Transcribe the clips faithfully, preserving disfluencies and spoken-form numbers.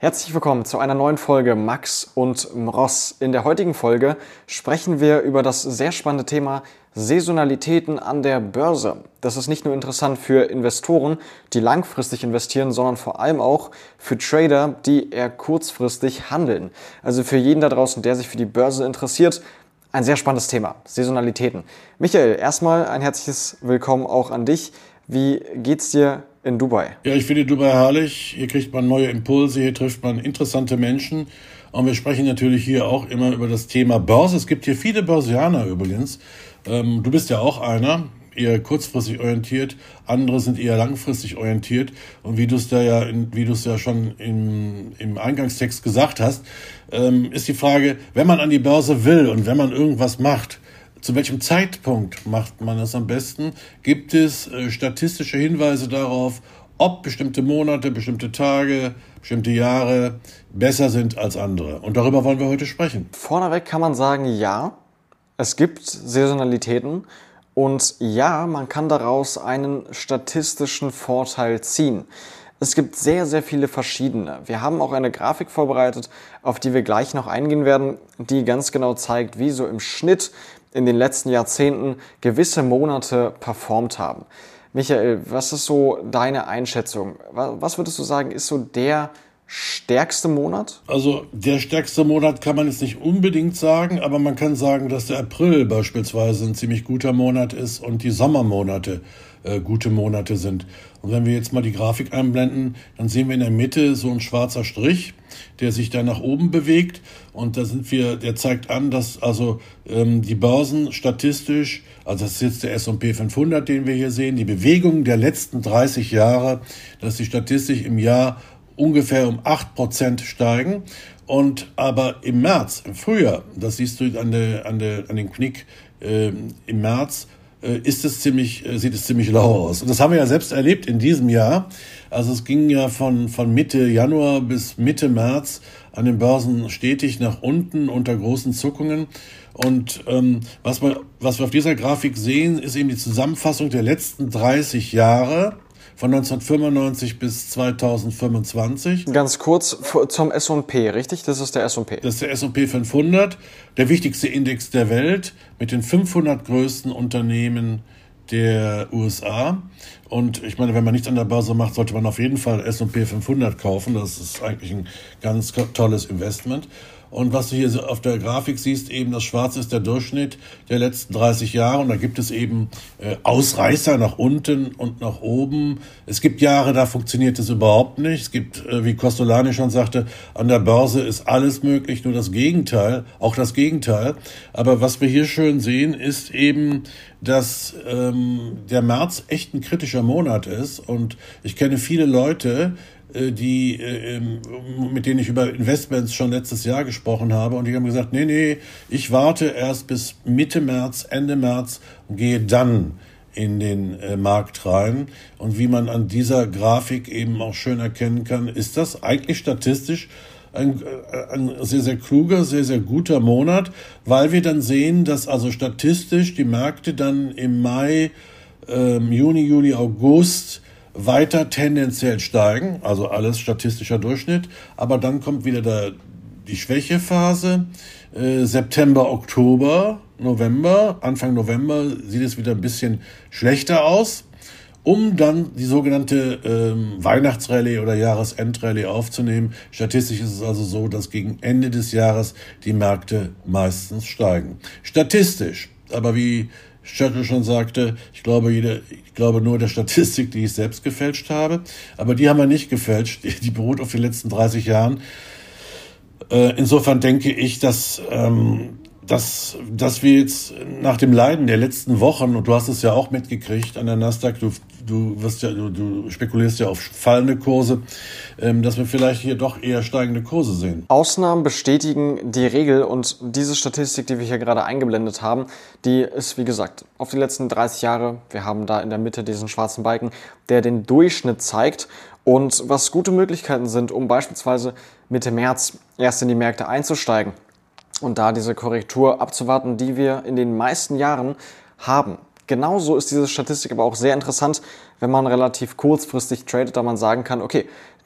Herzlich willkommen zu einer neuen Folge Max und Ross. In der heutigen Folge sprechen wir über das sehr spannende Thema Saisonalitäten an der Börse. Das ist nicht nur interessant für Investoren, die langfristig investieren, sondern vor allem auch für Trader, die eher kurzfristig handeln. Also für jeden da draußen, der sich für die Börse interessiert, ein sehr spannendes Thema, Saisonalitäten. Michael, erstmal ein herzliches Willkommen auch an dich. Wie geht's dir in Dubai? Ja, ich finde Dubai herrlich. Hier kriegt man neue Impulse, hier trifft man interessante Menschen. Und wir sprechen natürlich hier auch immer über das Thema Börse. Es gibt hier viele Börsianer übrigens. Ähm, du bist ja auch einer, eher kurzfristig orientiert. Andere sind eher langfristig orientiert. Und wie du es da ja, in, wie du es ja schon im, im Eingangstext gesagt hast, ähm, ist die Frage, wenn man an die Börse will und wenn man irgendwas macht, zu welchem Zeitpunkt macht man das am besten? Gibt es äh, statistische Hinweise darauf, ob bestimmte Monate, bestimmte Tage, bestimmte Jahre besser sind als andere? Und darüber wollen wir heute sprechen. Vorneweg kann man sagen, ja, es gibt Saisonalitäten und ja, man kann daraus einen statistischen Vorteil ziehen. Es gibt sehr, sehr viele verschiedene. Wir haben auch eine Grafik vorbereitet, auf die wir gleich noch eingehen werden, die ganz genau zeigt, wie so im Schnitt in den letzten Jahrzehnten gewisse Monate performt haben. Michael, was ist so deine Einschätzung? Was würdest du sagen, ist so der stärkste Monat? Also der stärkste Monat kann man jetzt nicht unbedingt sagen, aber man kann sagen, dass der April beispielsweise ein ziemlich guter Monat ist und die Sommermonate äh, gute Monate sind. Und wenn wir jetzt mal die Grafik einblenden, dann sehen wir in der Mitte so ein schwarzer Strich, der sich da nach oben bewegt. Und da sind wir, der zeigt an, dass also ähm, die Börsen statistisch, also das ist jetzt der S und P fünfhundert, den wir hier sehen, die Bewegung der letzten dreißig Jahre, dass die statistisch im Jahr ungefähr um acht Prozent steigen. Und aber im März, im Frühjahr, das siehst du an, der, an, der, an den Knick äh, im März, äh, ist es ziemlich, äh, sieht es ziemlich lau aus. Und das haben wir ja selbst erlebt in diesem Jahr. Also es ging ja von, von Mitte Januar bis Mitte März an den Börsen stetig nach unten unter großen Zuckungen. Und ähm, was, wir, was wir auf dieser Grafik sehen, ist eben die Zusammenfassung der letzten dreißig Jahre. Von neunzehnhundertfünfundneunzig bis zweitausendfünfundzwanzig. Ganz kurz zum S und P, richtig? Das ist der S und P. Das ist der S und P fünfhundert, der wichtigste Index der Welt mit den fünfhundert größten Unternehmen der U S A. Und ich meine, wenn man nichts an der Börse macht, sollte man auf jeden Fall S und P fünfhundert kaufen. Das ist eigentlich ein ganz tolles Investment. Und was du hier so auf der Grafik siehst, eben das Schwarze ist der Durchschnitt der letzten dreißig Jahre. Und da gibt es eben äh, Ausreißer nach unten und nach oben. Es gibt Jahre, da funktioniert es überhaupt nicht. Es gibt, äh, wie Kostolany schon sagte, an der Börse ist alles möglich, nur das Gegenteil, auch das Gegenteil. Aber was wir hier schön sehen, ist eben, dass ähm, der März echt ein kritischer Monat ist. Und ich kenne viele Leute, die, mit denen ich über Investments schon letztes Jahr gesprochen habe, und die haben gesagt, nee, nee, ich warte erst bis Mitte März, Ende März und gehe dann in den Markt rein. Und wie man an dieser Grafik eben auch schön erkennen kann, ist das eigentlich statistisch ein, ein sehr, sehr kluger, sehr, sehr guter Monat, weil wir dann sehen, dass also statistisch die Märkte dann im Mai, ähm, Juni, Juli, August weiter tendenziell steigen, also alles statistischer Durchschnitt, aber dann kommt wieder der, die Schwächephase, äh, September, Oktober, November, Anfang November sieht es wieder ein bisschen schlechter aus, um dann die sogenannte ähm, Weihnachtsrallye oder Jahresendrallye aufzunehmen. Statistisch ist es also so, dass gegen Ende des Jahres die Märkte meistens steigen. Statistisch, aber wie Schöttl schon sagte, ich glaube, jede, ich glaube nur der Statistik, die ich selbst gefälscht habe. Aber die haben wir nicht gefälscht. Die, die beruht auf den letzten dreißig Jahren. Äh, insofern denke ich, dass, ähm, dass, dass wir jetzt nach dem Leiden der letzten Wochen, und du hast es ja auch mitgekriegt an der Nasdaq, du, du, wirst ja, du, du spekulierst ja auf fallende Kurse, ähm, dass wir vielleicht hier doch eher steigende Kurse sehen. Ausnahmen bestätigen die Regel, und diese Statistik, die wir hier gerade eingeblendet haben, die ist, wie gesagt, auf die letzten dreißig Jahre. Wir haben da in der Mitte diesen schwarzen Balken, der den Durchschnitt zeigt, und was gute Möglichkeiten sind, um beispielsweise Mitte März erst in die Märkte einzusteigen und da diese Korrektur abzuwarten, die wir in den meisten Jahren haben. Genauso ist diese Statistik aber auch sehr interessant, wenn man relativ kurzfristig tradet, da man sagen kann, okay,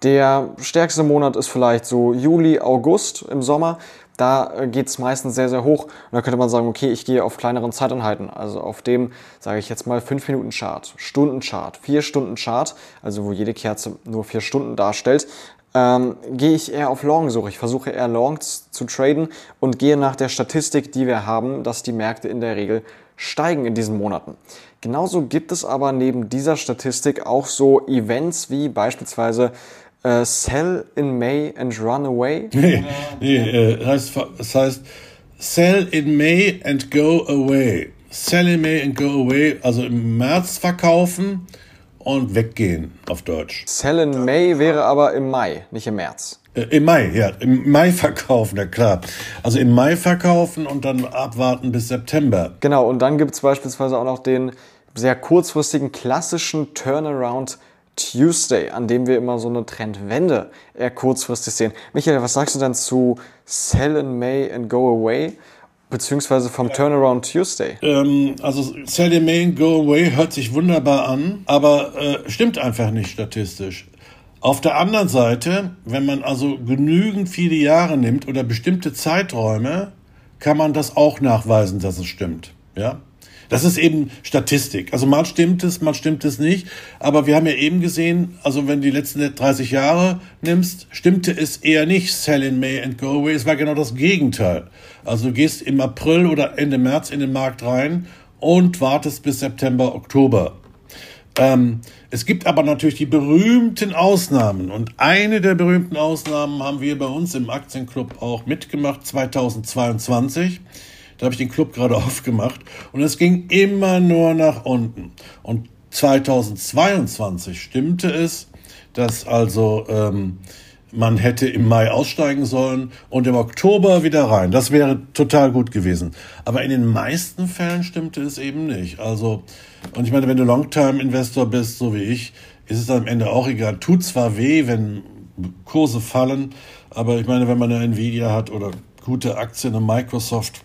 Der stärkste Monat ist vielleicht so Juli, August im Sommer. Da geht es meistens sehr, sehr hoch. Und da könnte man sagen, okay, ich gehe auf kleineren Zeiteinheiten. Also auf dem, sage ich jetzt mal, fünf Minuten Chart, Stunden Chart, vier Stunden Chart, also wo jede Kerze nur vier Stunden darstellt, ähm, gehe ich eher auf Long-Suche. Ich versuche eher Longs zu traden und gehe nach der Statistik, die wir haben, dass die Märkte in der Regel steigen in diesen Monaten. Genauso gibt es aber neben dieser Statistik auch so Events wie beispielsweise Uh, sell in May and run away? Nee, nee äh, das, heißt, das heißt sell in May and go away. Sell in May and go away, also im März verkaufen und weggehen auf Deutsch. Sell in May wäre aber im Mai, nicht im März. Äh, Im Mai, ja, im Mai verkaufen, ja klar. Also im Mai verkaufen und dann abwarten bis September. Genau, und dann gibt es beispielsweise auch noch den sehr kurzfristigen klassischen Turnaround Tuesday, an dem wir immer so eine Trendwende eher kurzfristig sehen. Michael, was sagst du denn zu Sell in May and Go Away, beziehungsweise vom Turnaround Tuesday? Ähm, also Sell in May and Go Away hört sich wunderbar an, aber äh, stimmt einfach nicht statistisch. Auf der anderen Seite, wenn man also genügend viele Jahre nimmt oder bestimmte Zeiträume, kann man das auch nachweisen, dass es stimmt. Ja? Das ist eben Statistik. Also mal stimmt es, mal stimmt es nicht. Aber wir haben ja eben gesehen, also wenn du die letzten dreißig Jahre nimmst, stimmte es eher nicht Sell in May and go away. Es war genau das Gegenteil. Also du gehst im April oder Ende März in den Markt rein und wartest bis September, Oktober. Ähm, es gibt aber natürlich die berühmten Ausnahmen. Und eine der berühmten Ausnahmen haben wir bei uns im Aktienclub auch mitgemacht, zweitausendzweiundzwanzig. Da habe ich den Club gerade aufgemacht und es ging immer nur nach unten. Und zweitausendzweiundzwanzig stimmte es, dass also ähm, man hätte im Mai aussteigen sollen und im Oktober wieder rein. Das wäre total gut gewesen. Aber in den meisten Fällen stimmte es eben nicht. Also, und ich meine, wenn du Longtime-Investor bist, so wie ich, ist es am Ende auch egal. Tut zwar weh, wenn Kurse fallen, aber ich meine, wenn man eine Nvidia hat oder gute Aktien in Microsoft,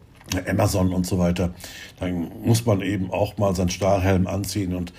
Amazon und so weiter, dann muss man eben auch mal seinen Stahlhelm anziehen und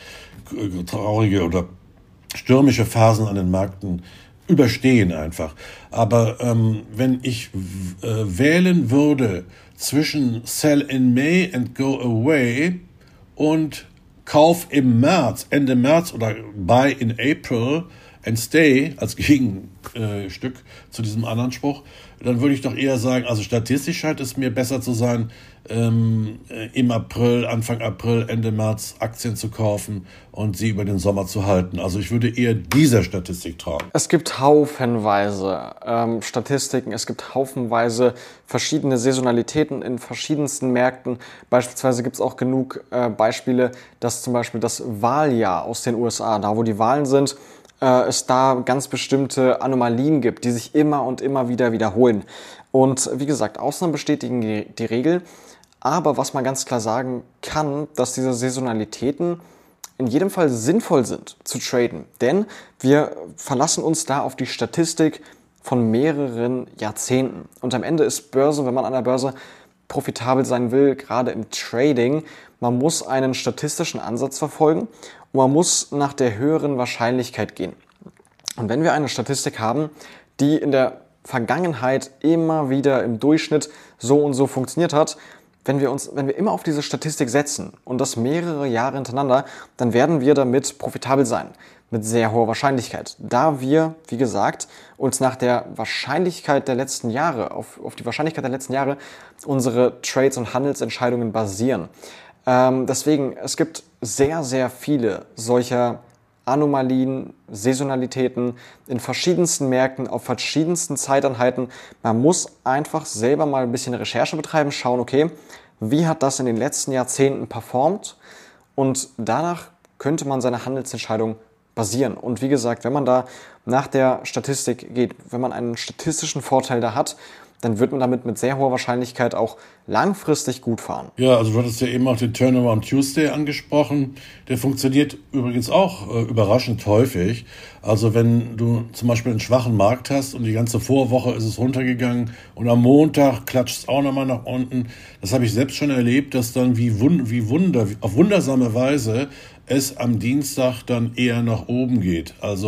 traurige oder stürmische Phasen an den Märkten überstehen einfach. Aber ähm, wenn ich äh, wählen würde zwischen Sell in May and Go Away und Kauf im März, Ende März oder Buy in April and Stay als Gegenstück äh, zu diesem anderen Spruch, dann würde ich doch eher sagen, also statistisch scheint es mir besser zu sein, ähm, im April, Anfang April, Ende März Aktien zu kaufen und sie über den Sommer zu halten. Also ich würde eher dieser Statistik trauen. Es gibt haufenweise ähm, Statistiken, es gibt haufenweise verschiedene Saisonalitäten in verschiedensten Märkten. Beispielsweise gibt es auch genug äh, Beispiele, dass zum Beispiel das Wahljahr aus den U S A, da wo die Wahlen sind, äh, es da ganz bestimmte Anomalien gibt, die sich immer und immer wieder wiederholen. Und wie gesagt, Ausnahmen bestätigen die, die Regel. Aber was man ganz klar sagen kann, dass diese Saisonalitäten in jedem Fall sinnvoll sind zu traden. Denn wir verlassen uns da auf die Statistik von mehreren Jahrzehnten. Und am Ende ist Börse, wenn man an der Börse profitabel sein will, gerade im Trading, man muss einen statistischen Ansatz verfolgen und man muss nach der höheren Wahrscheinlichkeit gehen. Und wenn wir eine Statistik haben, die in der Vergangenheit immer wieder im Durchschnitt so und so funktioniert hat, wenn wir uns, wenn wir immer auf diese Statistik setzen und das mehrere Jahre hintereinander, dann werden wir damit profitabel sein, mit sehr hoher Wahrscheinlichkeit. Da wir, wie gesagt, uns nach der Wahrscheinlichkeit der letzten Jahre, auf, auf die Wahrscheinlichkeit der letzten Jahre unsere Trades- und Handelsentscheidungen basieren. Ähm, deswegen, es gibt sehr, sehr viele solcher Anomalien, Saisonalitäten in verschiedensten Märkten, auf verschiedensten Zeiteinheiten. Man muss einfach selber mal ein bisschen Recherche betreiben, schauen, okay, wie hat das in den letzten Jahrzehnten performt? Und danach könnte man seine Handelsentscheidung basieren. Und wie gesagt, wenn man da nach der Statistik geht, wenn man einen statistischen Vorteil da hat, dann wird man damit mit sehr hoher Wahrscheinlichkeit auch langfristig gut fahren. Ja, also du hattest ja eben auch den Turnaround Tuesday angesprochen. Der funktioniert übrigens auch äh, überraschend häufig. Also wenn du zum Beispiel einen schwachen Markt hast und die ganze Vorwoche ist es runtergegangen und am Montag klatscht es auch nochmal nach unten. Das habe ich selbst schon erlebt, dass dann wie, Wund- wie Wunder, auf wundersame Weise es am Dienstag dann eher nach oben geht. Also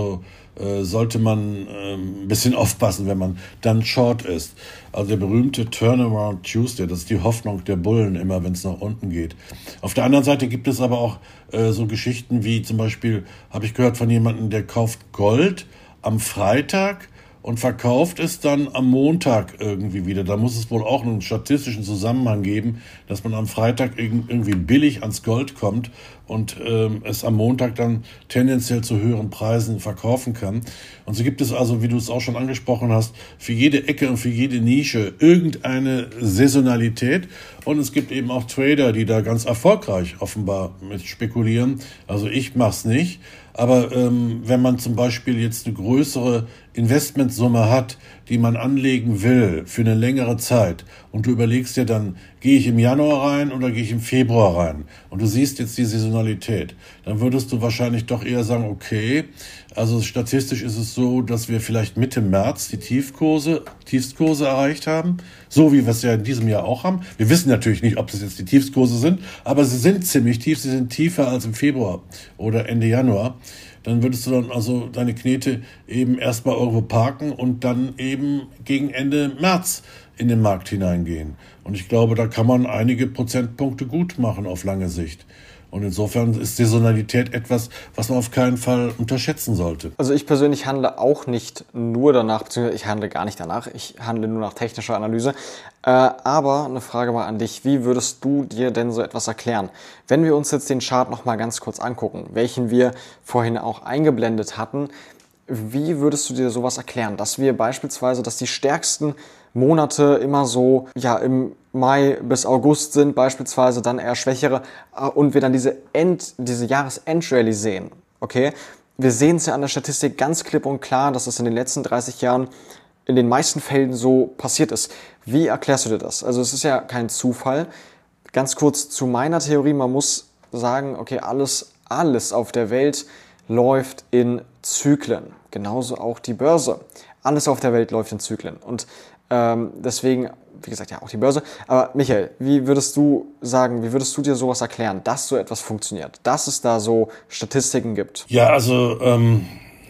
äh, sollte man äh, ein bisschen aufpassen, wenn man dann short ist. Also der berühmte Turnaround Tuesday, das ist die Hoffnung der Bullen immer, wenn es nach unten geht. Auf der anderen Seite gibt es aber auch äh, so Geschichten wie zum Beispiel, habe ich gehört von jemandem, der kauft Gold am Freitag und verkauft es dann am Montag irgendwie wieder. Da muss es wohl auch einen statistischen Zusammenhang geben, dass man am Freitag irgendwie billig ans Gold kommt und ähm, es am Montag dann tendenziell zu höheren Preisen verkaufen kann. Und so gibt es also, wie du es auch schon angesprochen hast, für jede Ecke und für jede Nische irgendeine Saisonalität. Und es gibt eben auch Trader, die da ganz erfolgreich offenbar mit spekulieren. Also ich mach's nicht. Aber ähm, wenn man zum Beispiel jetzt eine größere Investmentsumme hat, die man anlegen will für eine längere Zeit und du überlegst dir dann, gehe ich im Januar rein oder gehe ich im Februar rein und du siehst jetzt die Saisonalität, dann würdest du wahrscheinlich doch eher sagen, okay, also statistisch ist es so, dass wir vielleicht Mitte März die Tiefkurse, Tiefstkurse erreicht haben, so wie wir es ja in diesem Jahr auch haben. Wir wissen natürlich nicht, ob das jetzt die Tiefstkurse sind, aber sie sind ziemlich tief, sie sind tiefer als im Februar oder Ende Januar. Dann würdest du dann also deine Knete eben erstmal irgendwo parken und dann eben gegen Ende März in den Markt hineingehen. Und ich glaube, da kann man einige Prozentpunkte gut machen auf lange Sicht. Und insofern ist Saisonalität etwas, was man auf keinen Fall unterschätzen sollte. Also ich persönlich handle auch nicht nur danach, beziehungsweise ich handle gar nicht danach, ich handle nur nach technischer Analyse. Äh, aber eine Frage mal an dich, wie würdest du dir denn so etwas erklären? Wenn wir uns jetzt den Chart nochmal ganz kurz angucken, welchen wir vorhin auch eingeblendet hatten, wie würdest du dir sowas erklären? Dass wir beispielsweise, dass die stärksten Monate immer so, ja, im Mai bis August sind beispielsweise, dann eher schwächere und wir dann diese End, diese Jahresendrally sehen, okay? Wir sehen es ja an der Statistik ganz klipp und klar, dass es in den letzten dreißig Jahren in den meisten Fällen so passiert ist. Wie erklärst du dir das? Also es ist ja kein Zufall. Ganz kurz zu meiner Theorie, man muss sagen, okay, alles, alles auf der Welt läuft in Zyklen. Genauso auch die Börse. Alles auf der Welt läuft in Zyklen. Und ähm, deswegen, wie gesagt, ja, auch die Börse. Aber Michael, wie würdest du sagen, wie würdest du dir sowas erklären, dass so etwas funktioniert? Dass es da so Statistiken gibt? Ja, also ähm,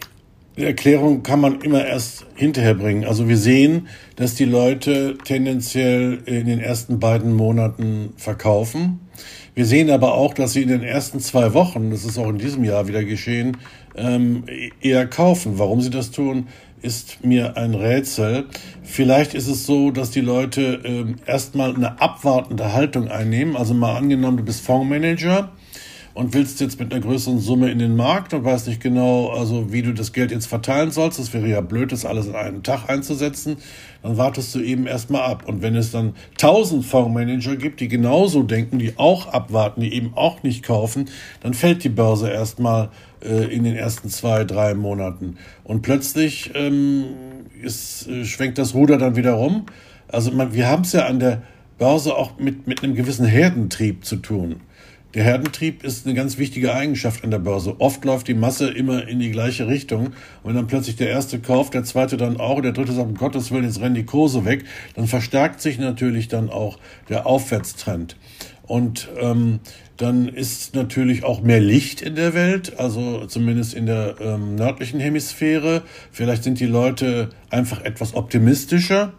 die Erklärung kann man immer erst hinterher bringen. Also wir sehen, dass die Leute tendenziell in den ersten beiden Monaten verkaufen. Wir sehen aber auch, dass sie in den ersten zwei Wochen, das ist auch in diesem Jahr wieder geschehen, ähm, eher kaufen. Warum sie das tun, ist mir ein Rätsel. Vielleicht ist es so, dass die Leute ähm, erstmal eine abwartende Haltung einnehmen. Also mal angenommen, du bist Fondsmanager und willst jetzt mit einer größeren Summe in den Markt und weißt nicht genau, also wie du das Geld jetzt verteilen sollst. Das wäre ja blöd, das alles in einen Tag einzusetzen. Dann wartest du eben erstmal ab. Und wenn es dann tausend Fondsmanager gibt, die genauso denken, die auch abwarten, die eben auch nicht kaufen, dann fällt die Börse erstmal äh, in den ersten zwei, drei Monaten. Und plötzlich ähm, ist, äh, schwenkt das Ruder dann wieder rum. Also man, wir haben es ja an der Börse auch mit, mit einem gewissen Herdentrieb zu tun. Der Herdentrieb ist eine ganz wichtige Eigenschaft an der Börse. Oft läuft die Masse immer in die gleiche Richtung. Und wenn dann plötzlich der erste kauft, der zweite dann auch, der dritte sagt, um Gottes Willen, jetzt rennen die Kurse weg, dann verstärkt sich natürlich dann auch der Aufwärtstrend. Und ähm, dann ist natürlich auch mehr Licht in der Welt, also zumindest in der ähm, nördlichen Hemisphäre. Vielleicht sind die Leute einfach etwas optimistischer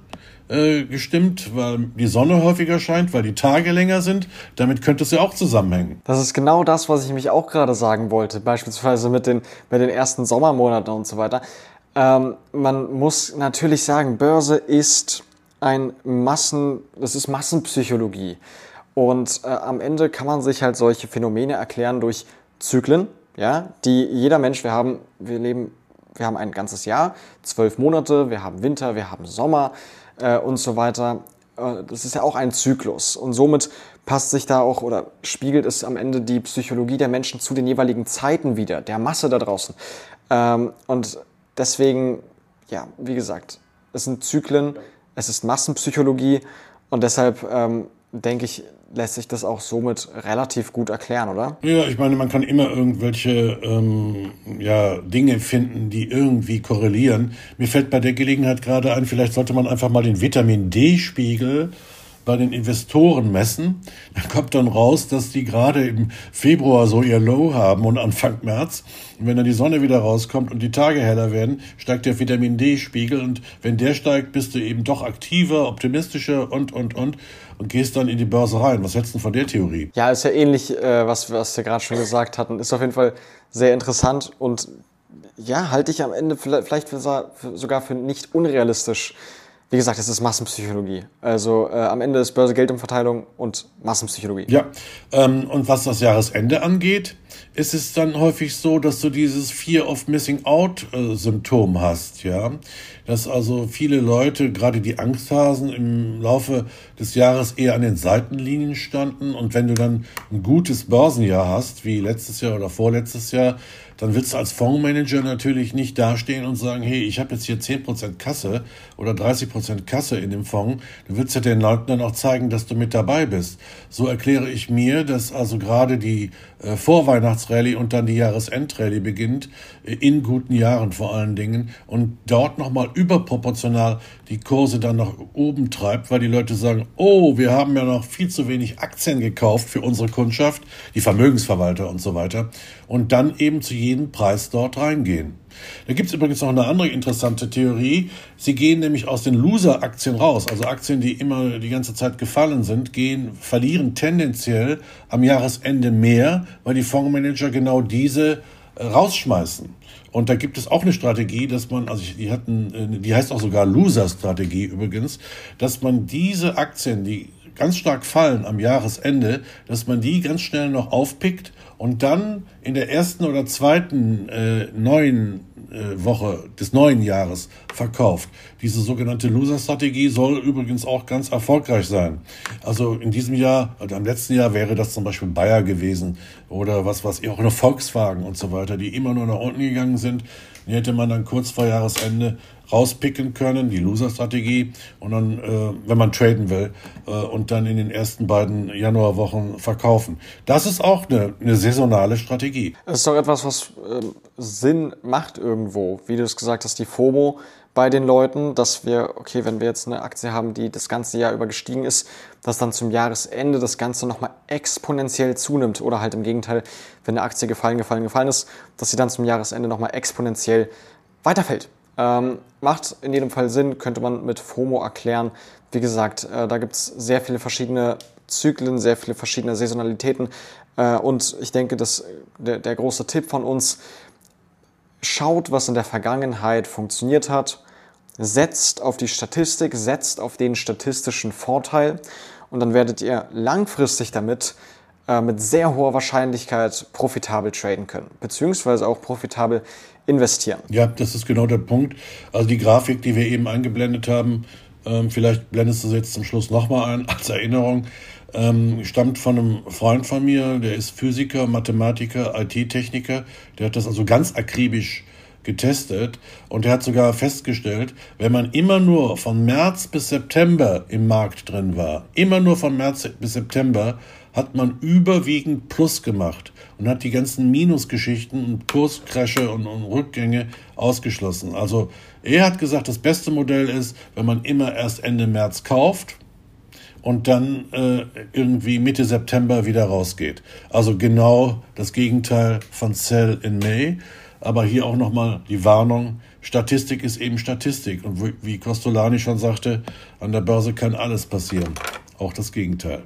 gestimmt, weil die Sonne häufiger scheint, weil die Tage länger sind. Damit könnte es ja auch zusammenhängen. Das ist genau das, was ich mich auch gerade sagen wollte, beispielsweise mit den, mit den ersten Sommermonaten und so weiter. Ähm, man muss natürlich sagen, Börse ist ein Massen, das ist Massenpsychologie. Und äh, am Ende kann man sich halt solche Phänomene erklären durch Zyklen, ja, die jeder Mensch, wir haben, wir leben, wir haben ein ganzes Jahr, zwölf Monate, wir haben Winter, wir haben Sommer, und so weiter. Das ist ja auch ein Zyklus und somit passt sich da auch oder spiegelt es am Ende die Psychologie der Menschen zu den jeweiligen Zeiten wieder, der Masse da draußen. Und deswegen, ja, wie gesagt, es sind Zyklen, es ist Massenpsychologie und deshalb ähm, denke ich, lässt sich das auch somit relativ gut erklären, oder? Ja, ich meine, man kann immer irgendwelche ähm, ja, Dinge finden, die irgendwie korrelieren. Mir fällt bei der Gelegenheit gerade ein, vielleicht sollte man einfach mal den Vitamin-D-Spiegel bei den Investoren messen, dann kommt dann raus, dass die gerade im Februar so ihr Low haben und Anfang März. Und wenn dann die Sonne wieder rauskommt und die Tage heller werden, steigt der Vitamin D-Spiegel. Und wenn der steigt, bist du eben doch aktiver, optimistischer und, und, und und gehst dann in die Börse rein. Was hältst du von der Theorie? Ja, ist ja ähnlich, äh, was, was wir gerade schon gesagt hatten. Ist auf jeden Fall sehr interessant und ja, halte ich am Ende vielleicht für, für, sogar für nicht unrealistisch. Wie gesagt, es ist Massenpsychologie. Also äh, am Ende ist Börse Geldumverteilung und Massenpsychologie. Ja, ähm, und was das Jahresende angeht, ist es dann häufig so, dass du dieses Fear of Missing Out äh, Symptom hast, ja. Dass also viele Leute, gerade die Angsthasen, im Laufe des Jahres eher an den Seitenlinien standen. Und wenn du dann ein gutes Börsenjahr hast, wie letztes Jahr oder vorletztes Jahr, dann willst du als Fondsmanager natürlich nicht dastehen und sagen, hey, ich habe jetzt hier zehn Prozent Kasse oder dreißig Prozent Kasse in dem Fonds. Du willst ja den Leuten dann auch zeigen, dass du mit dabei bist. So erkläre ich mir, dass also gerade die äh, Vorweihnachtsrallye und dann die Jahresendrallye beginnt, äh, in guten Jahren vor allen Dingen, und dort nochmal überproportional die Kurse dann nach oben treibt, weil die Leute sagen, oh, wir haben ja noch viel zu wenig Aktien gekauft für unsere Kundschaft, die Vermögensverwalter und so weiter, und dann eben zu jedem Preis dort reingehen. Da gibt es übrigens noch eine andere interessante Theorie. Sie gehen nämlich aus den Loser-Aktien raus, also Aktien, die immer die ganze Zeit gefallen sind, gehen, verlieren tendenziell am Jahresende mehr, weil die Fondsmanager genau diese äh, rausschmeißen. Und da gibt es auch eine Strategie, dass man, also die hatten, die heißt auch sogar Loser-Strategie übrigens, dass man diese Aktien, die ganz stark fallen am Jahresende, dass man die ganz schnell noch aufpickt und dann in der ersten oder zweiten äh, neuen äh, Woche des neuen Jahres verkauft. Diese sogenannte Loser-Strategie soll übrigens auch ganz erfolgreich sein. Also in diesem Jahr, oder im letzten Jahr wäre das zum Beispiel Bayer gewesen oder was was auch eine Volkswagen und so weiter, die immer nur nach unten gegangen sind. Die hätte man dann kurz vor Jahresende rauspicken können, die Loser-Strategie, und dann, äh, wenn man traden will, äh, und dann in den ersten beiden Januarwochen verkaufen. Das ist auch eine, eine saisonale Strategie. Es ist doch etwas, was äh, Sinn macht irgendwo, wie du es gesagt hast, die FOMO bei den Leuten, dass wir, okay, wenn wir jetzt eine Aktie haben, die das ganze Jahr über gestiegen ist, dass dann zum Jahresende das Ganze nochmal exponentiell zunimmt, oder halt im Gegenteil, wenn eine Aktie gefallen, gefallen, gefallen ist, dass sie dann zum Jahresende nochmal exponentiell weiterfällt. Ähm, macht in jedem Fall Sinn, könnte man mit FOMO erklären. Wie gesagt, äh, da gibt es sehr viele verschiedene Zyklen, sehr viele verschiedene Saisonalitäten. Äh, und ich denke, dass der, der große Tipp von uns: Schaut, was in der Vergangenheit funktioniert hat, setzt auf die Statistik, setzt auf den statistischen Vorteil, und dann werdet ihr langfristig damit äh, mit sehr hoher Wahrscheinlichkeit profitabel traden können, beziehungsweise auch profitabel investieren. Ja, das ist genau der Punkt. Also die Grafik, die wir eben eingeblendet haben, ähm, vielleicht blendest du sie jetzt zum Schluss nochmal ein als Erinnerung, ähm, stammt von einem Freund von mir, der ist Physiker, Mathematiker, I T-Techniker, der hat das also ganz akribisch getestet, und er hat sogar festgestellt, wenn man immer nur von März bis September im Markt drin war, immer nur von März bis September, hat man überwiegend Plus gemacht und hat die ganzen Minusgeschichten und Kurscrashe und, und Rückgänge ausgeschlossen. Also er hat gesagt, das beste Modell ist, wenn man immer erst Ende März kauft und dann äh, irgendwie Mitte September wieder rausgeht. Also genau das Gegenteil von Sell in May. Aber hier auch nochmal die Warnung: Statistik ist eben Statistik. Und wie Kostolani schon sagte, an der Börse kann alles passieren. Auch das Gegenteil.